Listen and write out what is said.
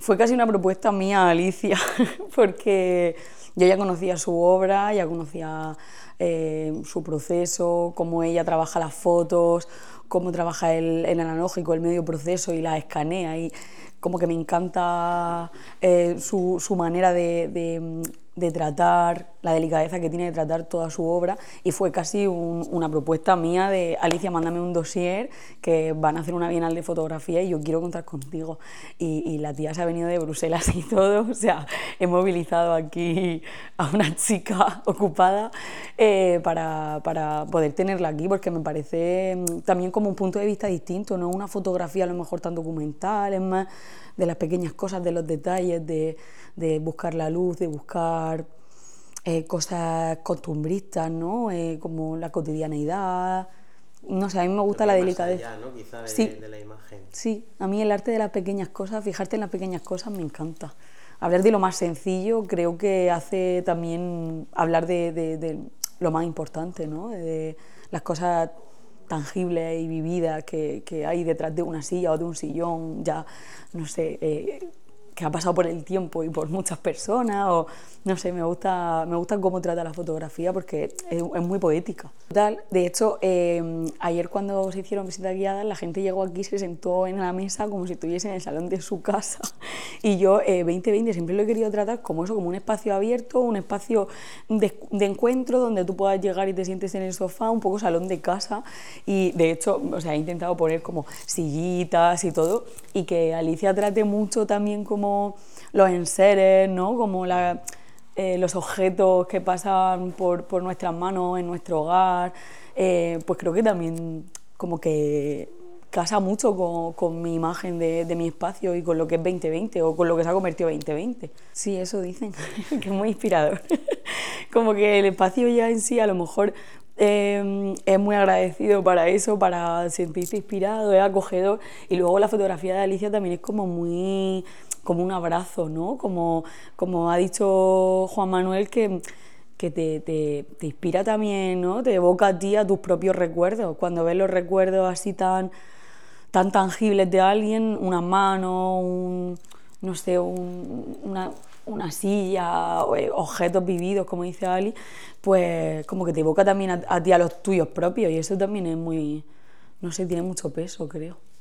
fue casi una propuesta mía, Alicia, porque yo ya conocía su obra, ya conocía su proceso, cómo ella trabaja las fotos, cómo trabaja el analógico, el medio proceso y las escanea, y como que me encanta su manera de tratar, la delicadeza que tiene de tratar toda su obra, y fue casi una propuesta mía de Alicia, mándame un dossier que van a hacer una bienal de fotografía y yo quiero contar contigo, y la tía se ha venido de Bruselas y todo, o sea, he movilizado aquí a una chica ocupada para poder tenerla aquí, porque me parece también como un punto de vista distinto, no una fotografía a lo mejor tan documental, es más de las pequeñas cosas, de los detalles, de buscar la luz, de buscar cosas costumbristas, ¿no? Como la cotidianeidad. No sé, a mí me gusta la delicadeza. Allá, ¿no? Quizá Sí, de la imagen. sí, a mí el arte de las pequeñas cosas, fijarte en las pequeñas cosas me encanta. Hablar de lo más sencillo creo que hace también hablar de lo más importante, ¿no? De las cosas tangibles y vividas que hay detrás de una silla o de un sillón, ya, no sé, que ha pasado por el tiempo y por muchas personas, o no sé, me gusta cómo trata la fotografía porque es muy poética. De hecho, ayer cuando se hicieron visitas guiadas, la gente llegó aquí y se sentó en la mesa como si estuviese en el salón de su casa, y yo 2020 siempre lo he querido tratar como eso, como un espacio abierto, un espacio de encuentro donde tú puedas llegar y te sientes en el sofá, un poco salón de casa, y de hecho, o sea, he intentado poner como sillitas y todo, y que Alicia trate mucho también como los enseres, ¿no? Como los objetos que pasan por nuestras manos en nuestro hogar, pues creo que también como que casa mucho con mi imagen de mi espacio y con lo que es 2020 o con lo que se ha convertido 2020. Sí, eso dicen, que es muy inspirador. Como que el espacio ya en sí a lo mejor es muy agradecido para eso, para sentirse inspirado, es acogedor, y luego la fotografía de Alicia también es como muy, como un abrazo, ¿no? Como ha dicho Juan Manuel, que te inspira también, ¿no? Te evoca a ti, a tus propios recuerdos. Cuando ves los recuerdos así tan tangibles de alguien, una mano, no sé, una silla, objetos vividos, como dice Ali, pues como que te evoca también a ti, a los tuyos propios, y eso también es muy, no sé, tiene mucho peso, creo.